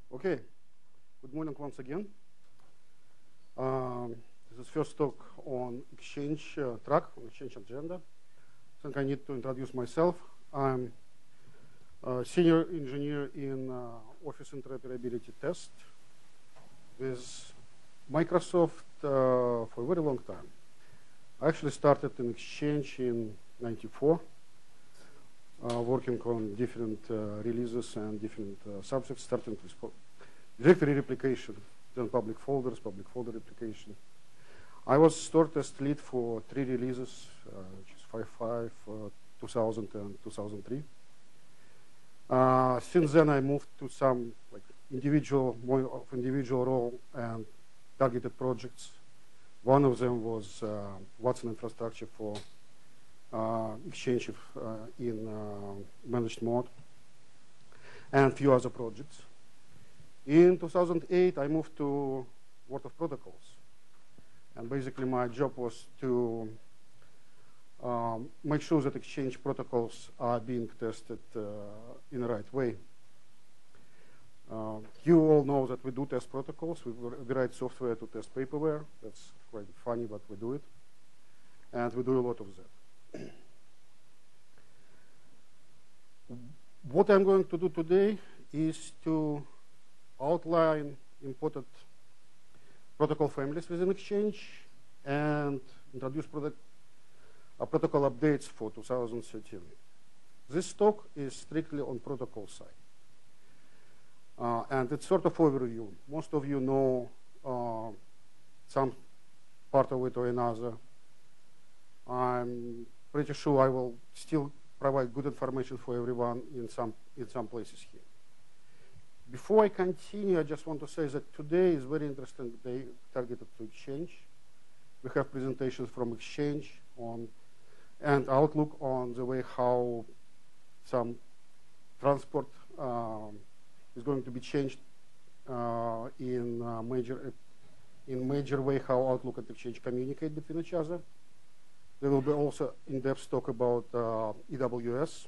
Okay, good morning once again. This is first talk on Exchange track, on Exchange agenda. I think I need to introduce myself. I'm a senior engineer in Office Interoperability Test with Microsoft for a very long time. I actually started in Exchange in '94, working on different releases and different subjects, starting with directory replication, then public folder replication. I was stored as lead for 3 releases, which is 5.5, 2000, and 2003. Since then, I moved to some more individual role and targeted projects. One of them was Watson infrastructure for Exchange in managed mode, and a few other projects. In 2008, I moved to World of Protocols. And basically, my job was to make sure that Exchange protocols are being tested in the right way. You all know that we do test protocols. We write software to test paperware. That's quite funny, but we do it. And we do a lot of that. What I'm going to do today is to outline important protocol families within Exchange and introduce protocol updates for 2013. This talk is strictly on protocol side. And it's sort of overview. Most of you know some part of it or another. I'm pretty sure I will still provide good information for everyone in some places here. Before I continue, I just want to say that today is a very interesting day targeted to Exchange. We have presentations from Exchange and Outlook on the way how some transport is going to be changed in major way how Outlook and Exchange communicate between each other. There will be also in-depth talk about EWS.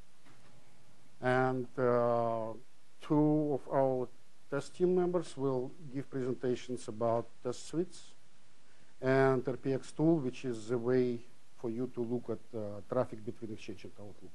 And 2 of our test team members will give presentations about test suites and RPX tool, which is the way for you to look at traffic between Exchange and Outlook.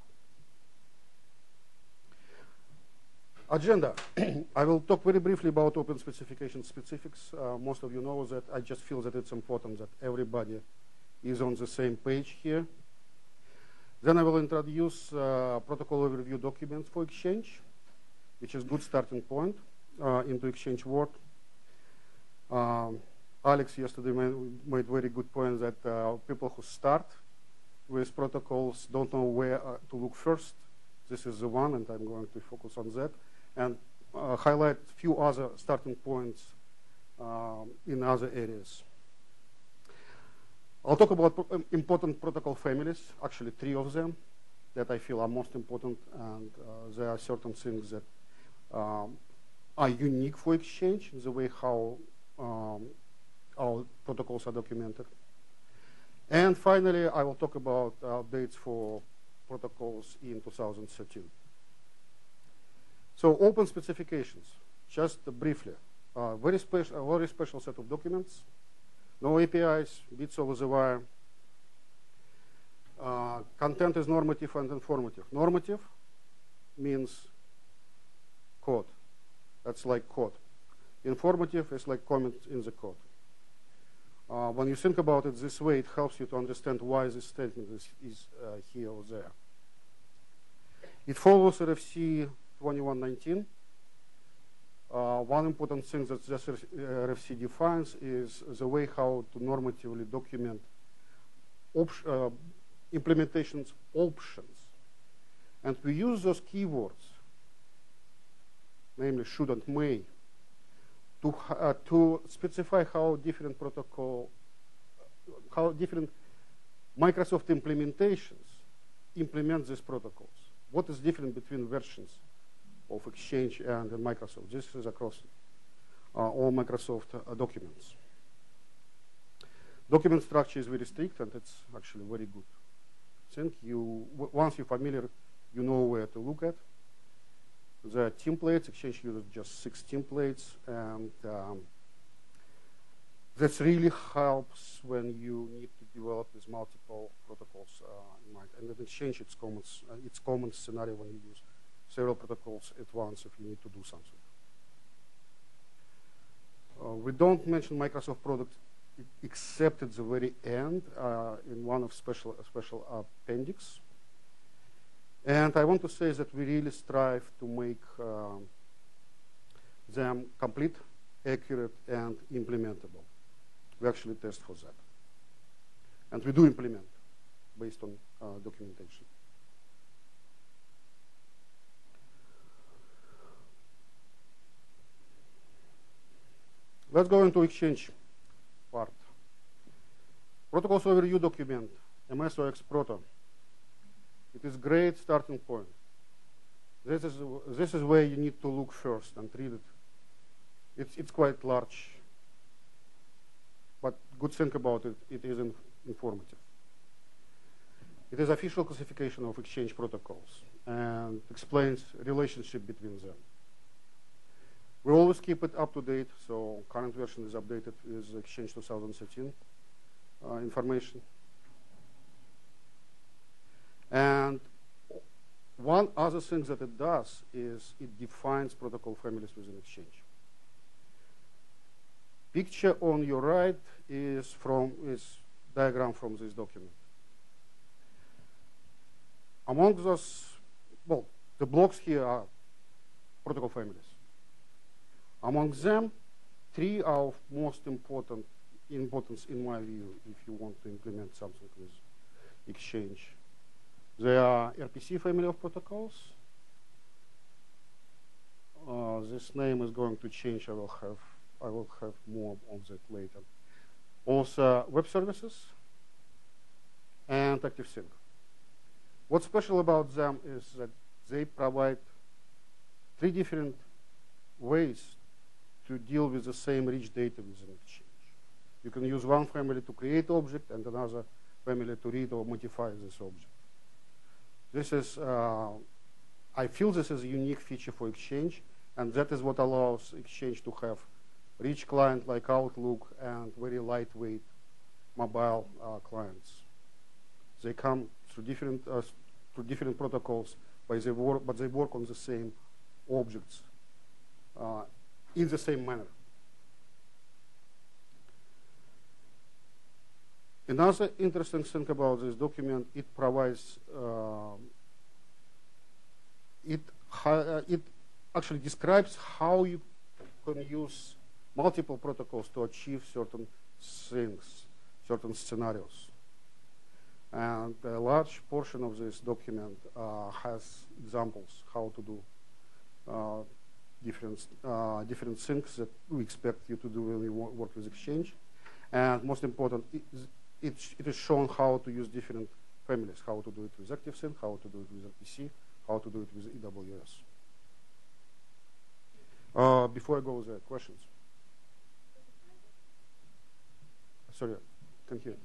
Agenda. I will talk very briefly about open specification specifics. Most of you know that. I just feel that it's important that everybody is on the same page here. Then I will introduce protocol overview documents for Exchange, which is a good starting point into Exchange world. Alex yesterday made very good point that people who start with protocols don't know where to look first. This is the one, and I'm going to focus on that, and highlight a few other starting points in other areas. I'll talk about important protocol families, actually 3 of them that I feel are most important, and there are certain things that are unique for Exchange in the way how our protocols are documented. And finally, I will talk about updates for protocols in 2013. So open specifications, just briefly. Very special set of documents. No APIs, bits over the wire. Content is normative and informative. Normative means code. That's like code. Informative is like comments in the code. When you think about it this way, it helps you to understand why this statement is here or there. It follows RFC 2119. One important thing that this RFC defines is the way how to normatively document implementations options. And we use those keywords, namely should and may, to specify how different Microsoft implementations implement these protocols. What is different between versions of Exchange and Microsoft? This is across all Microsoft documents. Document structure is very strict, and it's actually very good. I think once you're familiar, you know where to look at. the templates. Exchange uses just 6 templates, and that really helps when you need to develop with multiple protocols in mind. And in Exchange, it's common scenario when you use several protocols at once if you need to do something. We don't mention Microsoft products except at the very end in one of special appendix. And I want to say that we really strive to make them complete, accurate, and implementable. We actually test for that. And we do implement based on documentation. Let's go into Exchange part. Protocols overview document, MS-OX Proto. It is a great starting point. This is where you need to look first and read it. It's quite large, but good thing about it, it is informative. It is official classification of Exchange protocols and explains relationship between them. We always keep it up to date, so current version is updated with Exchange 2013 information. And one other thing that it does is it defines protocol families within Exchange. Picture on your right is diagram from this document. Among those, well, the blocks here are protocol families. Among them, 3 are of most importance in my view if you want to implement something with Exchange. They are RPC family of protocols. This name is going to change. I will have more on that later. Also, web services and ActiveSync. What's special about them is that they provide 3 different ways to deal with the same rich data within Exchange. You can use one family to create object and another family to read or modify this object. This is, I feel this is a unique feature for Exchange, and that is what allows Exchange to have rich client like Outlook and very lightweight mobile clients. They come through different protocols, but they work on the same objects in the same manner. Another interesting thing about this document, it provides, it actually describes how you can use multiple protocols to achieve certain things, certain scenarios. And a large portion of this document has examples how to do different things that we expect you to do when you work with Exchange. And most important, it is shown how to use different families, how to do it with ActiveSync, how to do it with RPC, how to do it with AWS. Before I go with the questions. Sorry, can hear.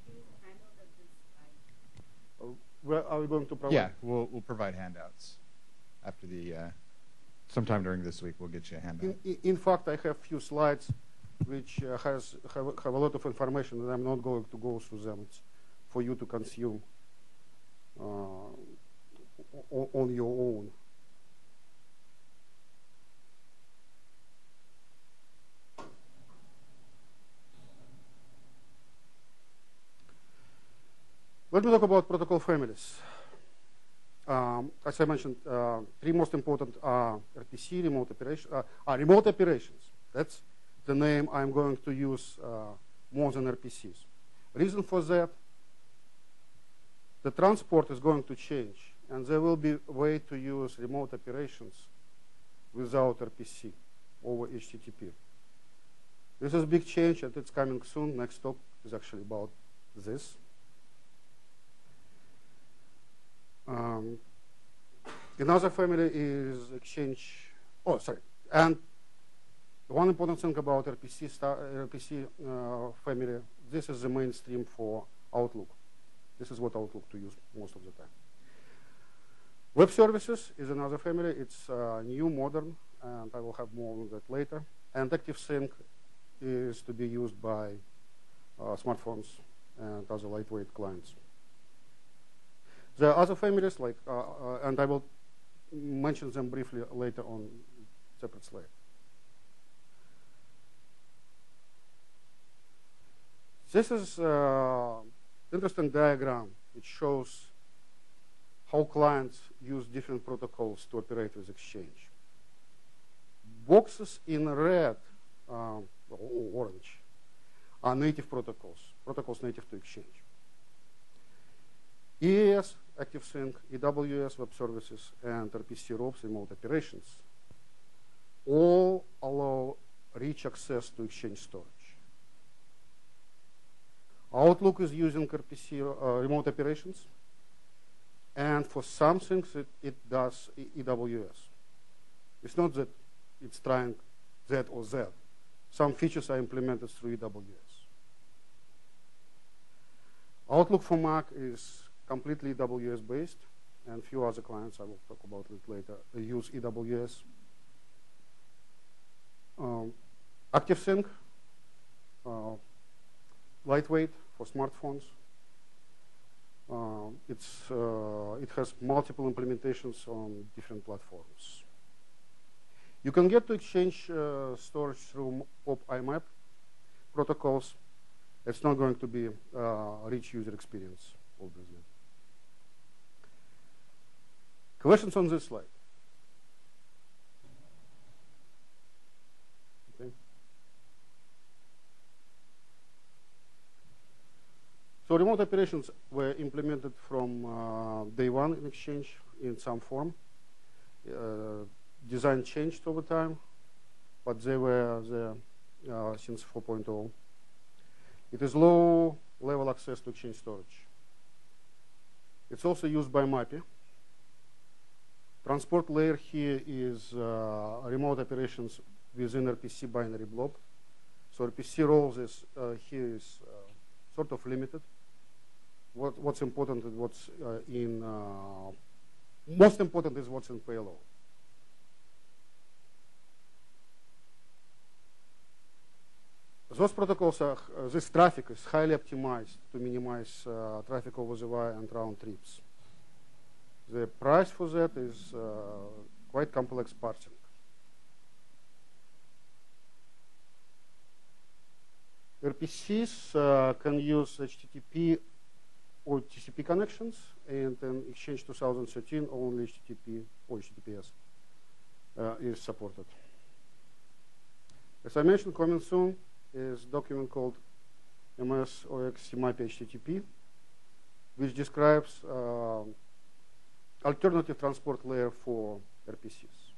Where are we going to provide? Yeah, we'll provide handouts after the, sometime during this week we'll get you a handout. In fact, I have a few slides which have a lot of information, and I'm not going to go through them. It's for you to consume on your own. Let me talk about protocol families. As I mentioned, 3 most important are RPC, remote operations. That's the name I'm going to use more than RPCs. Reason for that, the transport is going to change, and there will be a way to use remote operations without RPC over HTTP. This is a big change, and it's coming soon. Next talk is actually about this. Another family is Exchange. Oh, sorry. And one important thing about RPC family, this is the mainstream for Outlook. This is what Outlook to use most of the time. Web services is another family. It's new, modern, and I will have more on that later. And ActiveSync is to be used by smartphones and other lightweight clients. There are other families, like, and I will mention them briefly later on separate slide. This is an interesting diagram. It shows how clients use different protocols to operate with Exchange. Boxes in red or orange are native protocols native to Exchange. EAS, ActiveSync, EWS, Web Services, and RPC ropes, remote operations, all allow rich access to Exchange storage. Outlook is using RPC remote operations, and for some things it does EWS. It's not that it's trying that or that. Some features are implemented through EWS. Outlook for Mac is completely EWS based, and few other clients, I will talk about it later, use EWS. ActiveSync, lightweight for smartphones. It has multiple implementations on different platforms. You can get to Exchange storage through POP IMAP protocols. It's not going to be a rich user experience, obviously. Questions on this slide? Okay. So remote operations were implemented from day one in Exchange in some form. Design changed over time, but they were there since 4.0. It is low-level access to Exchange storage. It's also used by MAPI. Transport layer here is remote operations within RPC binary blob. So RPC roles is here is sort of limited. What's important is what's most important is what's in payload. Those protocols are, this traffic is highly optimized to minimize traffic over the wire and round trips. The price for that is quite complex parsing. RPCs can use HTTP or TCP connections, and in Exchange 2013, only HTTP or HTTPS is supported. As I mentioned, coming soon is a document called MS-OX CMAPI HTTP, which describes alternative transport layer for RPCs.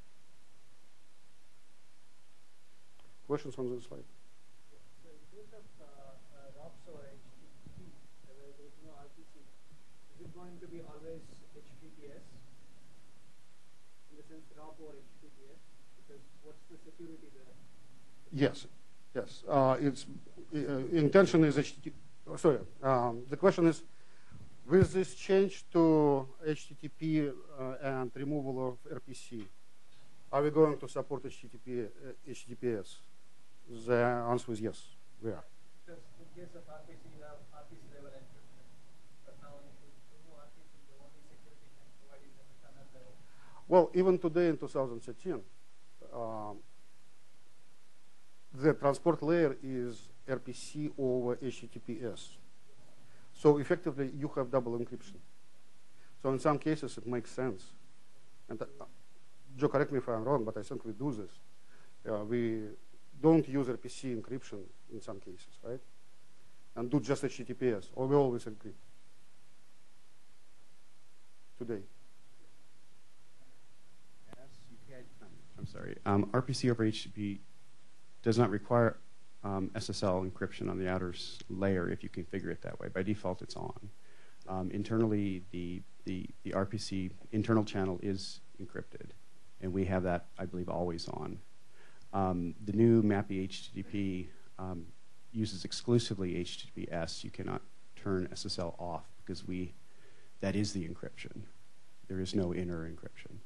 Questions on this slide? So in case of ROPS or HTTP, where there is no RPC, is it going to be always HTTPS? In the sense ROP or HTTPS? Because what's the security there? Yes. Yes, its intention is HTTP. Sorry, the question is, with this change to HTTP and removal of RPC, are we going to support HTTPS? The answer is yes, we are. Because in case of RPC, you have RPC level encryption. But now if you remove RPC, the only security can provide is the tunnel level. Well, even today in 2013, the transport layer is RPC over HTTPS. So effectively, you have double encryption. So in some cases, it makes sense. And Joe, correct me if I'm wrong, but I think we do this. We don't use RPC encryption in some cases, right? And do just HTTPS, or we always encrypt today. I'm sorry. RPC over HTTP does not require SSL encryption on the outer layer if you configure it that way. By default, it's on. Internally, the RPC internal channel is encrypted, and we have that, I believe, always on. The new MAPI HTTP uses exclusively HTTPS. You cannot turn SSL off because that is the encryption. there is no inner encryption.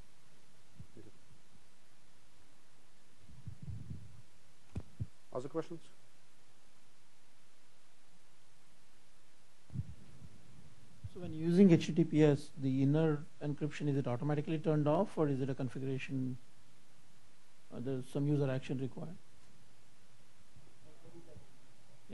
Other questions? So when using HTTPS, the inner encryption, is it automatically turned off, or is it a configuration? There's some user action required? Yeah.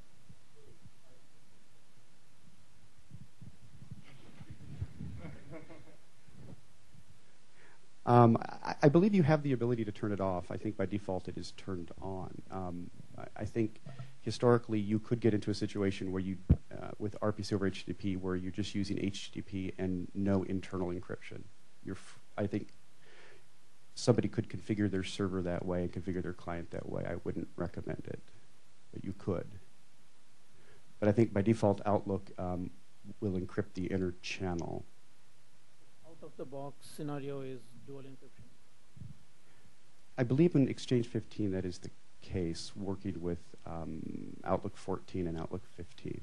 I believe you have the ability to turn it off. I think by default it is turned on. I think historically you could get into a situation where you, with RPC over HTTP, where you're just using HTTP and no internal encryption. I think somebody could configure their server that way and configure their client that way. I wouldn't recommend it, but you could. But I think by default Outlook will encrypt the inner channel. Out of the box scenario is dual encryption. I believe in Exchange 15 that is the case, working with Outlook 14 and Outlook 15.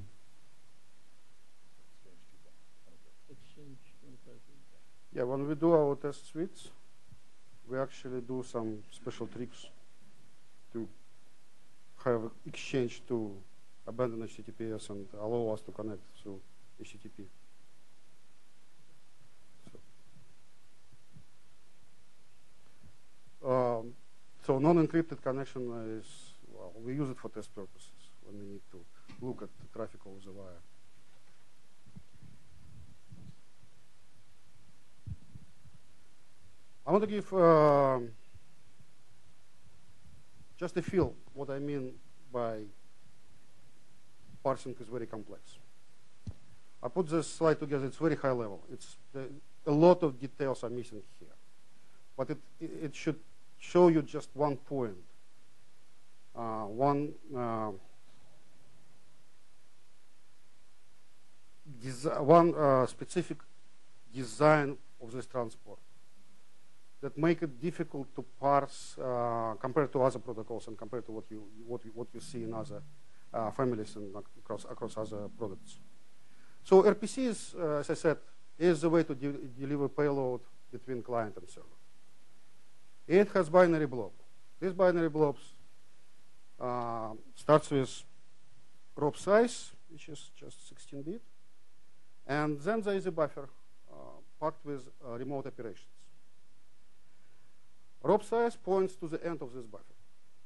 Exchange 25. Yeah, when we do our test suites, we actually do some special tricks to have Exchange to abandon HTTPS and allow us to connect through HTTP. So non-encrypted connection is, well, we use it for test purposes when we need to look at the traffic over the wire. I want to give just a feel what I mean by parsing is very complex. I put this slide together, it's very high level. A lot of details are missing here. But it should show you just one point, one specific design of this transport that make it difficult to parse compared to other protocols and compared to what you see in other families and across other products. So RPC is, as I said, is the way to deliver payload between client and server. It has binary blob. This binary blobs starts with rope size, which is just 16-bit, and then there is a buffer packed with remote operations. Rope size points to the end of this buffer.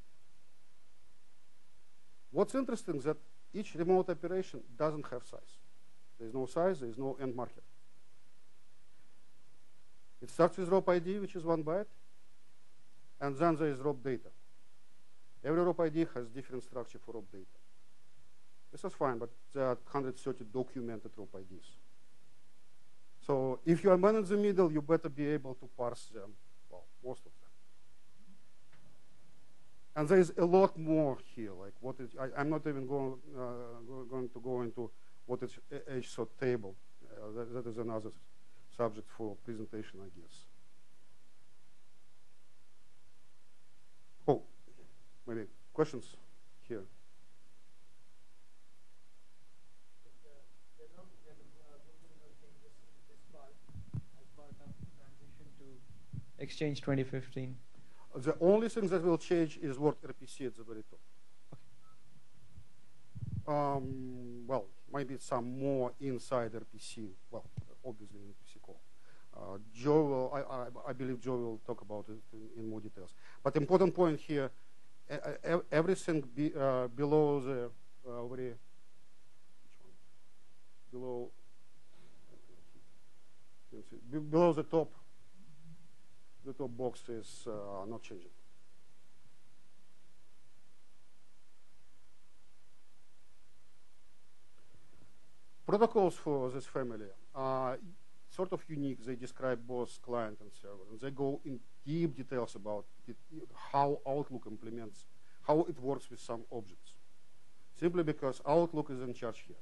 What's interesting is that each remote operation doesn't have size. There is no size, there is no end marker. It starts with rope ID, which is 1 byte, and then there is rope data. Every rope ID has different structure for rope data. This is fine, but there are 130 documented rope IDs. So if you are man in the middle, you better be able to parse them, well, most of them. And there is a lot more here. Like what is, I'm not even going to go into what is HSOT table. That is another subject for presentation, I guess. Oh, maybe questions here. There are no changes in this part as part of transition to Exchange 2015. The only thing that will change is word RPC at the very top. Okay. Well, maybe some more inside RPC. Well, obviously in RPC call. Joe will, I believe Joe will talk about it in more details. But important point here, everything below the below the top box is not changing. Protocols for this family are sort of unique. They describe both client and server, and they go in deep details about how Outlook implements, how it works with some objects. Simply because Outlook is in charge here.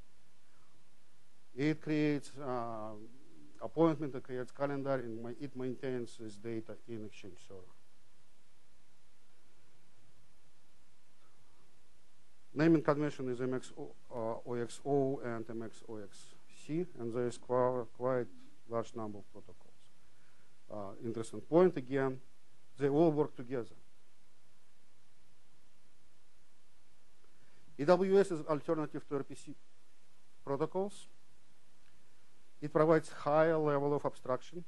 It creates appointment, it creates calendar, and it maintains this data in Exchange server. Naming convention is MXOXO and MXOXC, and there is quite large number of protocols. Interesting point again, they all work together. AWS is an alternative to RPC protocols. It provides higher level of abstraction.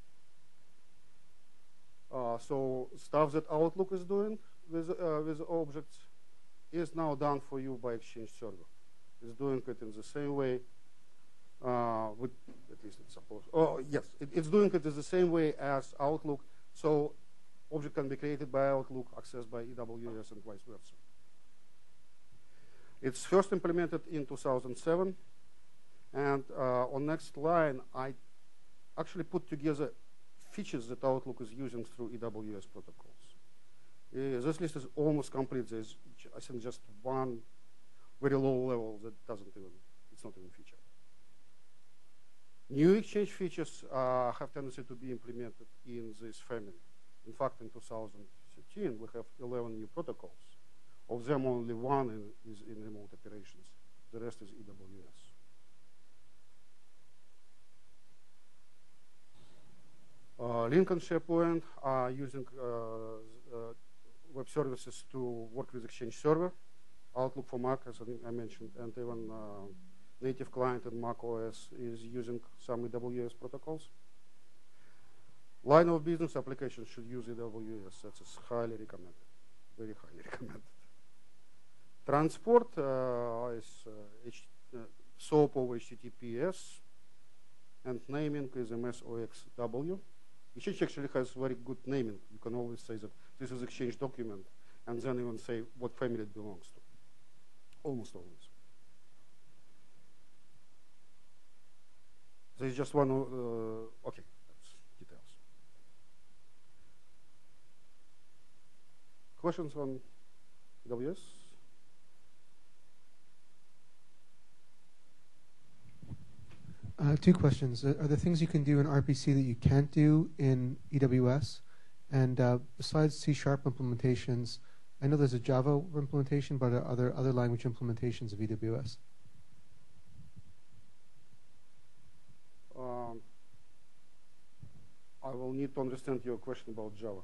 So stuff that Outlook is doing with objects is now done for you by Exchange Server. It's doing it in the same way, at least it's supposed. Oh, yes, it's doing it in the same way as Outlook. So object can be created by Outlook, accessed by AWS, and vice versa. It's first implemented in 2007. And on next line, I actually put together features that Outlook is using through AWS protocols. This list is almost complete. There's, I think, just one very low level that it's not even featured. New Exchange features have tendency to be implemented in this family. In fact, in 2013, we have 11 new protocols. Of them, only one is in remote operations. The rest is AWS. Lincoln SharePoint are using web services to work with Exchange Server, Outlook for Mac, as I mentioned, and even native client in Mac OS is using some AWS protocols. Line of business applications should use AWS. That is highly recommended, very highly recommended. Transport is SOAP over HTTPS, and naming is MSOXW. Exchange actually has very good naming. You can always say that this is Exchange document, and then even say what family it belongs to. Almost always. There's just one, okay, that's details. Questions on AWS? Two questions. Are there things you can do in RPC that you can't do in AWS? And besides C# implementations, I know there's a Java implementation, but are there other language implementations of AWS? I will need to understand your question about Java.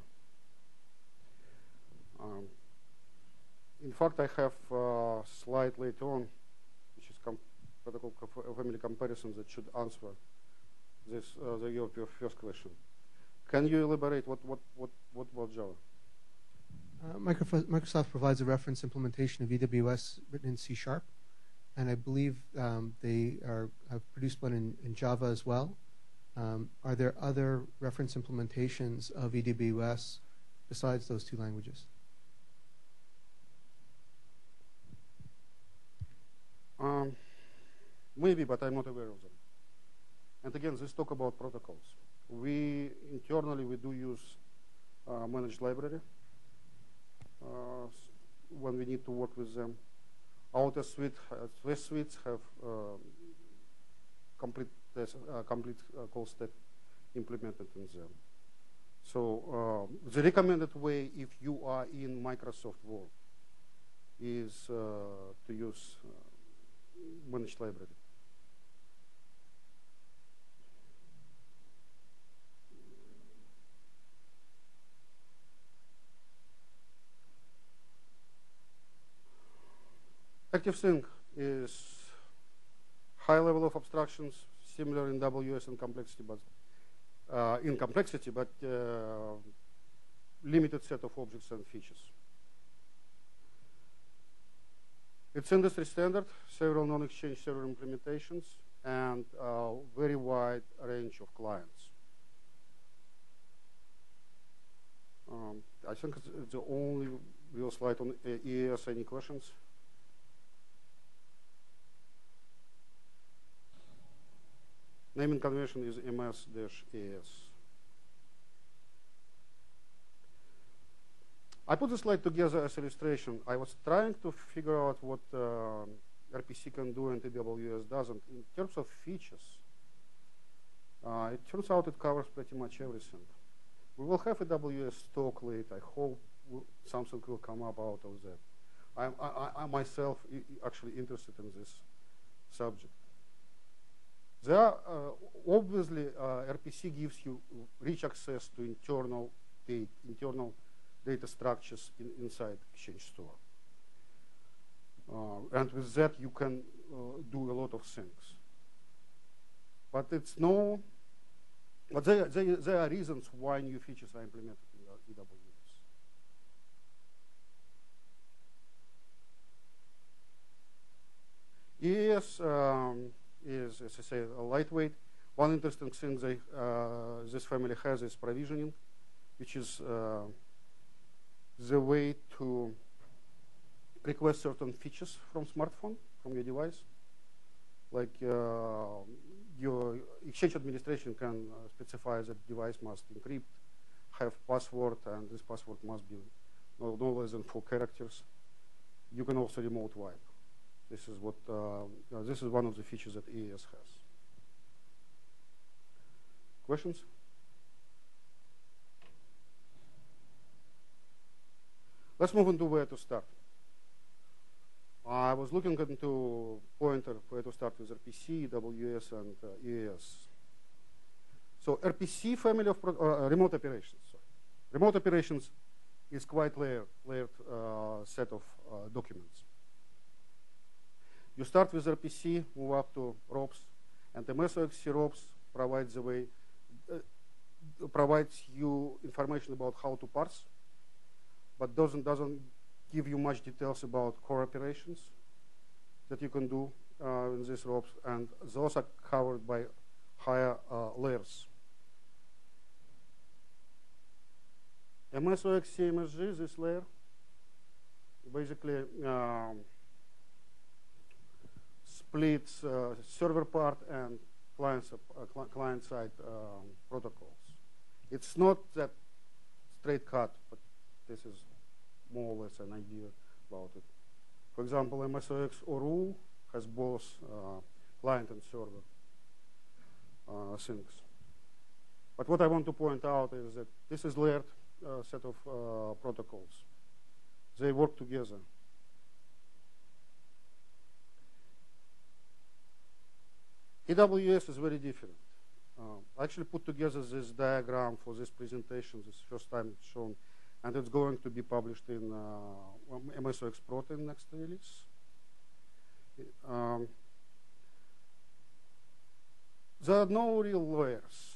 In fact, I have a slide later on, which is protocol family comparison that should answer this your first question. Can you elaborate what about Java? Microsoft provides a reference implementation of AWS written in C#, and I believe they have produced one in Java as well. Are there other reference implementations of AWS besides those two languages? Maybe, but I'm not aware of them. And again, let's talk about protocols. We internally do use managed library when we need to work with them. Outer suites have complete call stack implemented in them. So the recommended way, if you are in Microsoft world, is to use managed library. ActiveSync is high level of abstractions, similar in WS in complexity, but limited set of objects and features. It's industry standard, several non-Exchange Server implementations, and a very wide range of clients. I think it's the only real slide on EAS. Any questions? Naming convention is MS-EAS. I put this slide together as illustration. I was trying to figure out what RPC can do and AWS doesn't. In terms of features, it turns out it covers pretty much everything. We will have AWS talk later. I hope something will come up out of that. I myself actually interested in this subject. There are, obviously, RPC gives you rich access to internal data structures inside Exchange Store. And with that, you can do a lot of things. But it's no, but there are reasons why new features are implemented in EWS. EAS is, as I say, a lightweight. One interesting thing this family has is provisioning, which is the way to request certain features from smartphone, from your device. Like your Exchange administration can specify that device must encrypt, have password, and this password must be no less than 4 characters. You can also remote wipe. This is what this is one of the features that EAS has. Questions? Let's move on to where to start. I was looking into pointer where to start with RPC, EWS, and EAS. So RPC family of remote operations. Sorry. Remote operations is quite layered set of documents. You start with RPC, move up to ROPS, and the MSOXC ROPS provides the way, provides you information about how to parse, but doesn't give you much details about core operations that you can do in these ROPS, and those are covered by higher layers. MSOXC MSG, this layer, basically splits server part and client-side protocols. It's not that straight cut, but this is more or less an idea about it. For example, MSOX ORU has both client and server things. But what I want to point out is that this is layered set of protocols. They work together. EWS is very different. I actually put together this diagram for this presentation. This first time it's shown, and it's going to be published in MSOX Protein next release. There are no real layers.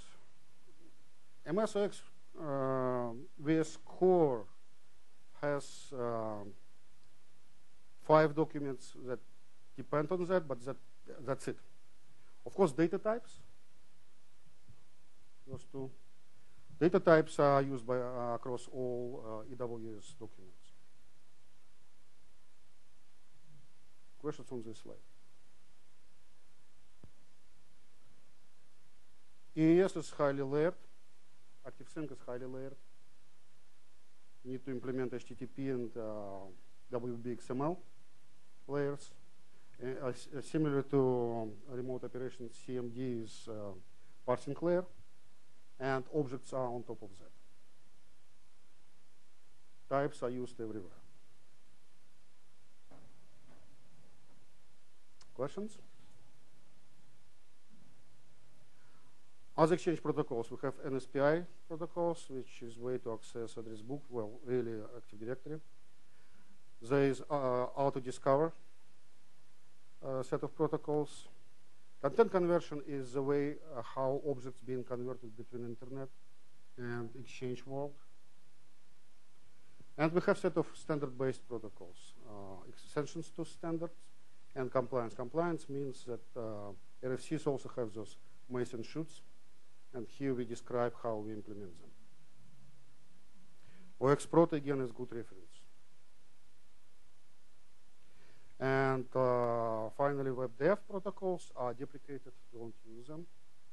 MSOX VS Core has 5 documents that depend on that, but that's it. Of course, data types, those 2. Data types are used by across all EWS documents. Questions on this slide? EAS is highly layered. ActiveSync is highly layered. You need to implement HTTP and WBXML layers. Similar to remote operations, CMD is parsing layer, and objects are on top of that. Types are used everywhere. Questions? Other exchange protocols, we have NSPI protocols, which is a way to access address book, well, really Active Directory. There is auto-discover set of protocols. Content conversion is the way how objects being converted between internet and exchange world. And we have set of standard-based protocols, extensions to standards, and compliance. Compliance means that RFCs also have those maze and shoots, and here we describe how we implement them. OXProt again is good reference. And finally, WebDev protocols are deprecated. Don't use them.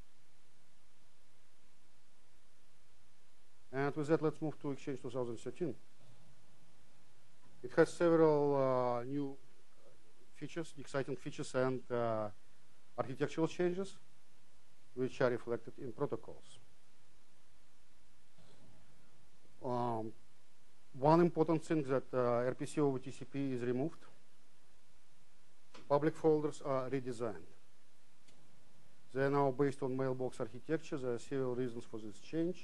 And with that, let's move to Exchange 2013. It has several new features, exciting features, and architectural changes, which are reflected in protocols. One important thing that RPC over TCP is removed. Public folders are redesigned. They are now based on mailbox architecture. There are several reasons for this change.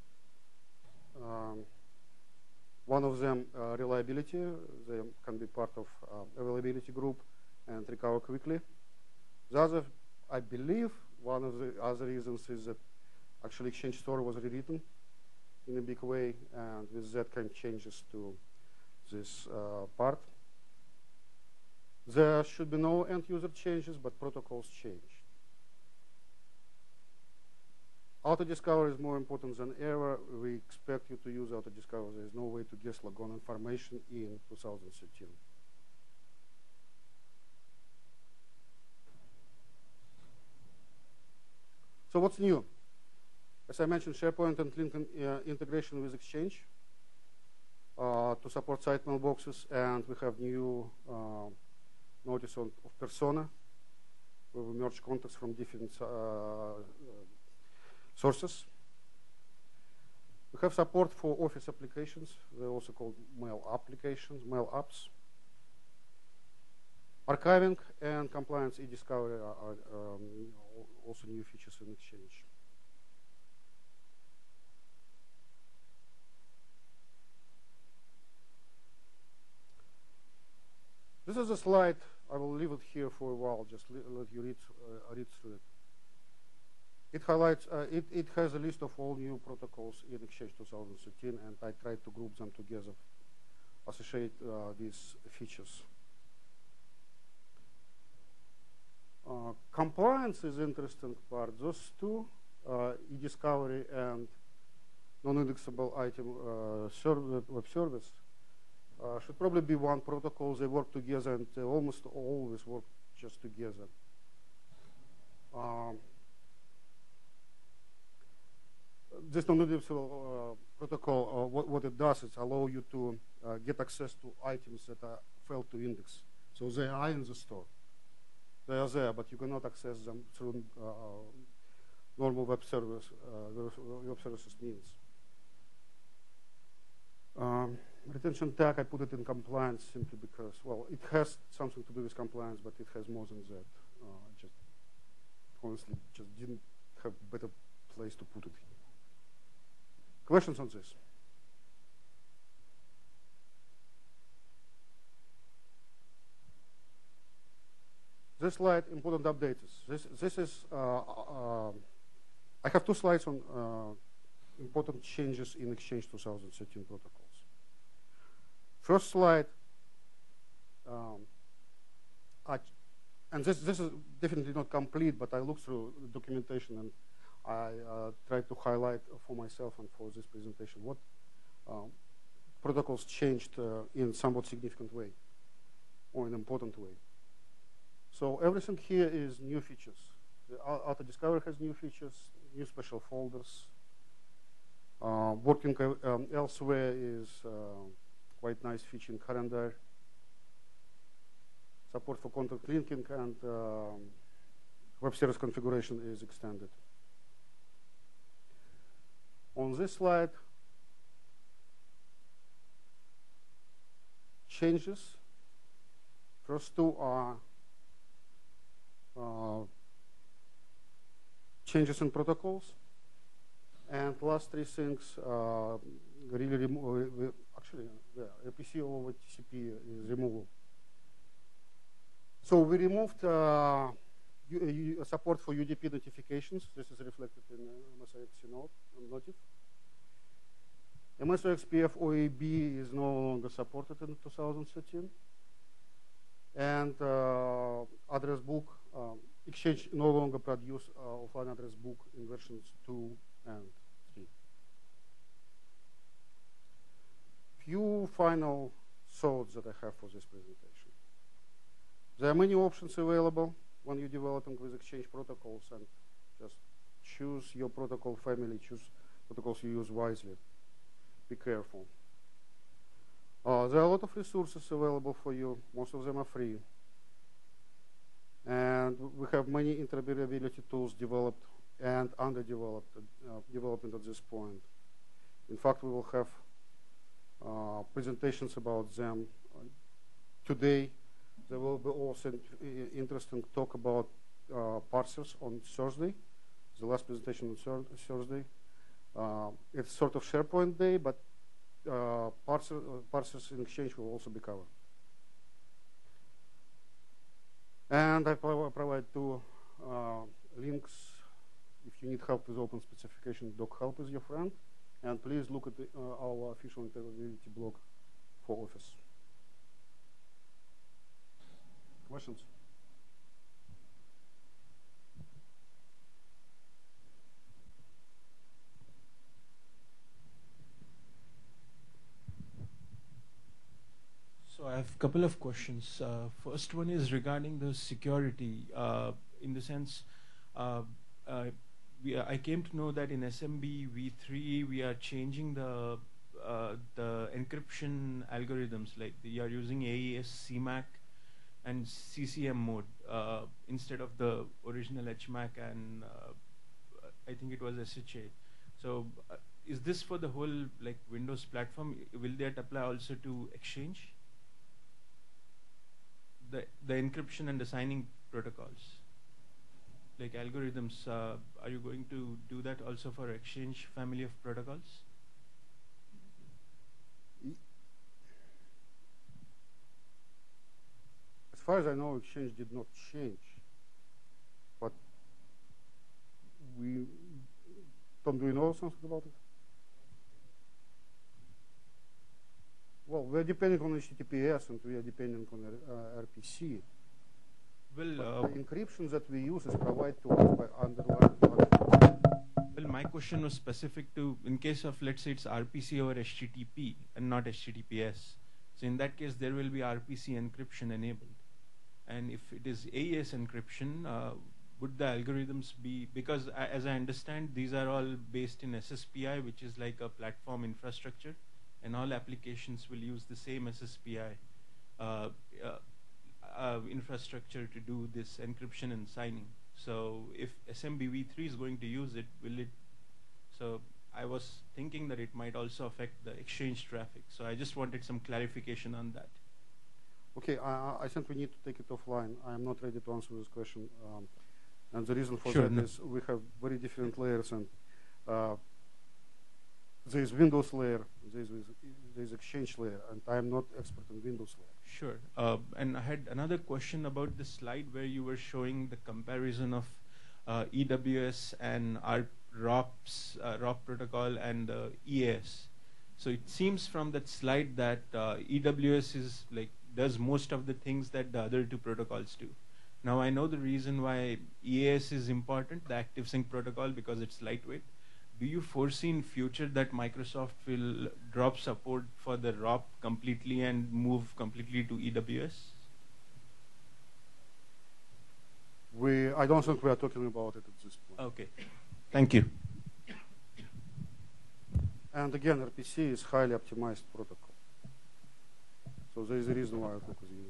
One of them, reliability. They can be part of availability group and recover quickly. The other, I believe, one of the other reasons is that actually Exchange Store was rewritten in a big way, and with that kind of changes to this part. There should be no end-user changes, but protocols change. Auto-discovery is more important than ever. We expect you to use auto-discovery. There is no way to guess logon information in 2013. So what's new? As I mentioned, SharePoint and LinkedIn integration with Exchange to support site mailboxes, and we have new notice of persona, where we merge contacts from different sources. We have support for Office applications. They're also called mail applications, mail apps. Archiving and compliance e-discovery are also new features in Exchange. This is a slide. I will leave it here for a while. Just let you read through it. It highlights. It has a list of all new protocols in Exchange 2013, and I tried to group them together, associate these features. Compliance is interesting part. Those two, e-discovery and non-indexable item web service, should probably be one protocol. They work together, and they almost always work just together. This non-indexable protocol, what it does is allow you to get access to items that are failed to index. So they are in the store. They are there, but you cannot access them through normal web services means. Retention tag, I put it in compliance simply because, well, it has something to do with compliance, but it has more than that. Just honestly, just didn't have a better place to put it here. Questions on this? This slide, important updates. This is, I have two slides on important changes in Exchange 2013 protocols. First slide, and this is definitely not complete, but I looked through the documentation and I tried to highlight for myself and for this presentation what protocols changed in somewhat significant way or an important way. So everything here is new features. The auto-discovery has new features, new special folders. Working elsewhere is quite nice feature in calendar. Support for contact linking and web service configuration is extended. On this slide, changes. First two are changes in protocols, and last three things really remove. Actually, RPC over TCP is removal. So we removed support for UDP notifications. This is reflected in MSIXC notif. MSIXPF OAB is no longer supported in 2013. And address book, Exchange no longer produce offline address book in versions 2 and 3. Few final thoughts that I have for this presentation. There are many options available when you're developing with Exchange protocols, and just choose your protocol family, choose protocols you use wisely. Be careful. There are a lot of resources available for you. Most of them are free. And we have many interoperability tools developed and underdeveloped development at this point. In fact, we will have presentations about them today. There will be also interesting talk about parsers on Thursday. The last presentation on Thursday. It's sort of SharePoint day, but parsers in Exchange will also be covered. And I provide two links. If you need help with open specification, doc help is your friend. And please look at our official interoperability blog for Office. Questions? So I have a couple of questions. First one is regarding the security. In the sense, I came to know that in SMB v3 we are changing the encryption algorithms. Like we are using AES, CMAC, and CCM mode instead of the original HMAC and I think it was SHA. So is this for the whole like Windows platform? Will that apply also to Exchange? The encryption and the signing protocols, like algorithms, are you going to do that also for Exchange family of protocols? As far as I know, Exchange did not change. But Tom, do you know something about it? Well, we're depending on HTTPS and we are depending on RPC. Well, the encryption that we use is provided to us by underlying. Well, my question was specific to, in case of, let's say it's RPC over HTTP and not HTTPS. So in that case, there will be RPC encryption enabled. And if it is AES encryption, would the algorithms be, because as I understand, these are all based in SSPI, which is like a platform infrastructure, and all applications will use the same SSPI infrastructure to do this encryption and signing. So if SMBv3 is going to use it, will it? So I was thinking that it might also affect the Exchange traffic. So I just wanted some clarification on that. Okay, I think we need to take it offline. I am not ready to answer this question. And the reason for Sure, that is we have very different layers, and there is Windows layer, there is Exchange layer, and I am not expert in Windows layer. Sure. And I had another question about the slide where you were showing the comparison of EWS and our ROPS, ROP protocol and EAS. So it seems from that slide that EWS is like does most of the things that the other two protocols do. Now I know the reason why EAS is important, the ActiveSync protocol, because it's lightweight. Do you foresee in future that Microsoft will drop support for the ROP completely and move completely to EWS? I don't think we are talking about it at this point. Okay, thank you. And again, RPC is highly optimized protocol. So there is a reason why I focus on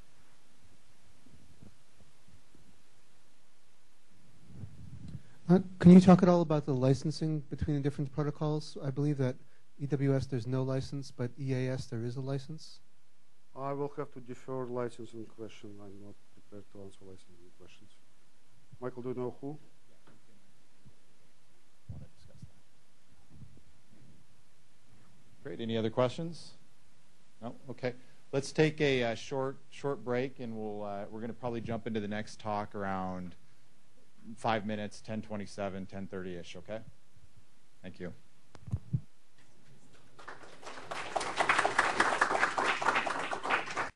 it. Can you talk at all about the licensing between the different protocols? I believe that EWS there's no license, but EAS there is a license. I will have to defer licensing question. I'm not prepared to answer licensing questions. Michael, do you know who? Want to discuss that. Great. Any other questions? No. Okay. Let's take a short break, and we're going to probably jump into the next talk around 5 minutes, 10:27, 10:30ish. Okay. Thank you.